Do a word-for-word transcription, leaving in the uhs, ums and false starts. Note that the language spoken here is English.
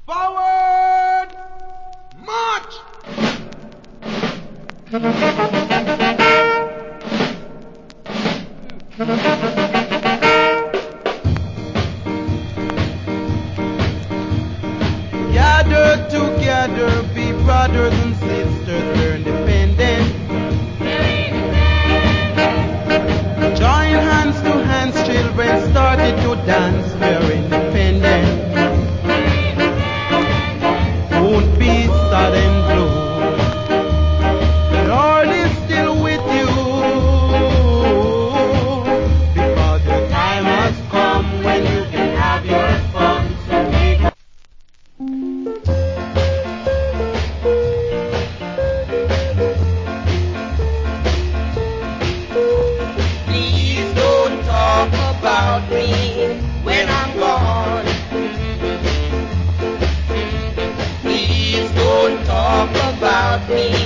Forward! March! Gather together, be brothers and sisters, we're independent. Join hands to hands, children started to dance, we're independent. Won't be sudden blow. The Lord is still with you, because the time has come when you can have your fun. So make Please don't talk about me when I'm gone. Please don't talk about me